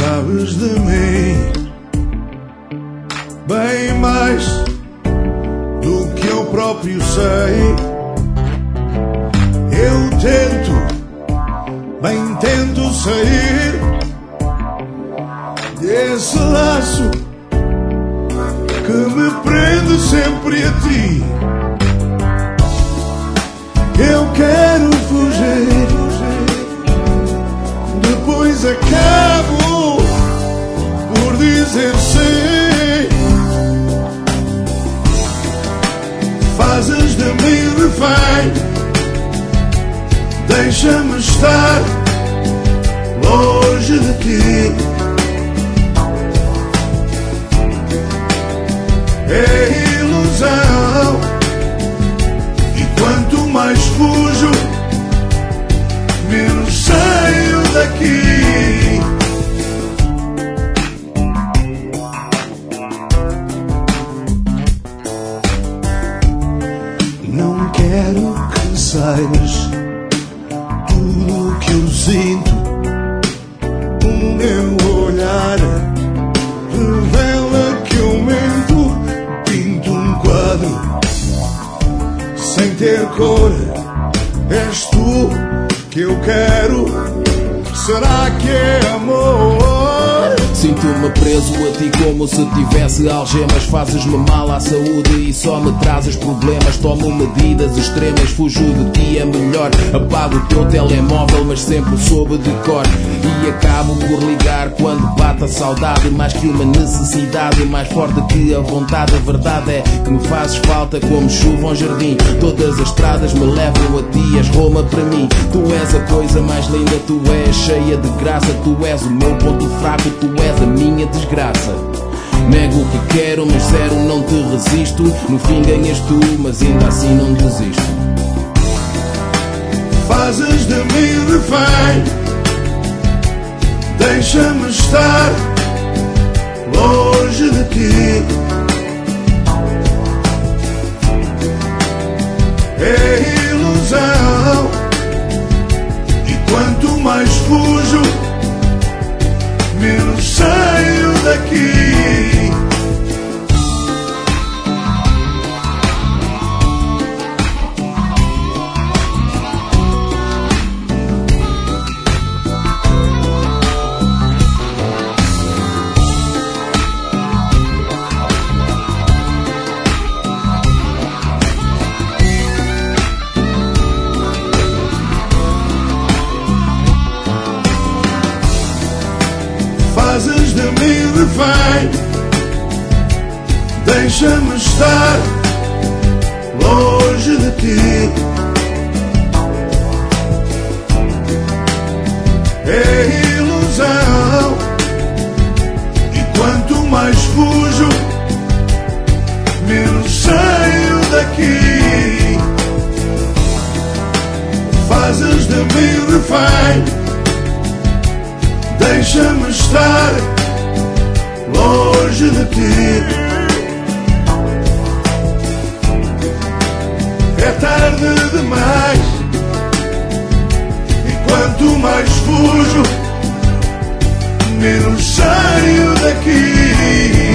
Sabes de mim bem mais do que eu próprio sei. Eu tento, bem tento sair desse laço que me prende sempre a ti. Eu quero fugir, depois acabo por dizer sim. Fazes de mim refém, deixa-me estar longe de ti. É ilusão, e quanto mais fujo, menos saio daqui. Não quero que saibas tudo o que eu sinto. O meu olhar revela que eu mento. Pinto um quadro sem ter cor. És tu que eu quero. Será que é amor? Sinto-me preso a ti como se tivesse algemas. Fazes-me mal à saúde e só me trazes problemas. Tomo medidas extremas, fujo de ti é melhor. Apago o teu telemóvel, mas sempre soube de cor. E acabo por ligar quando bate a saudade. Mais que uma necessidade, mais forte que a vontade. A verdade é que me fazes falta como chuva ao jardim. Todas as estradas me levam a ti, és Roma para mim. Tu és a coisa mais linda, tu és cheia de graça. Tu és o meu ponto fraco, tu és a minha desgraça. Nego o que quero, mas zero não te resisto. No fim ganhas tu, mas ainda assim não desisto. Fazes de mim refém, deixa-me estar longe de ti. É ilusão, e quanto mais fujo, menos saio daqui. Fazes de mim refém, deixa-me estar longe de ti. É ilusão, e quanto mais fujo, menos saio daqui. Fazes de mim refém, deixa-me estar longe de ti. É tarde demais, e quanto mais fujo, menos saio daqui.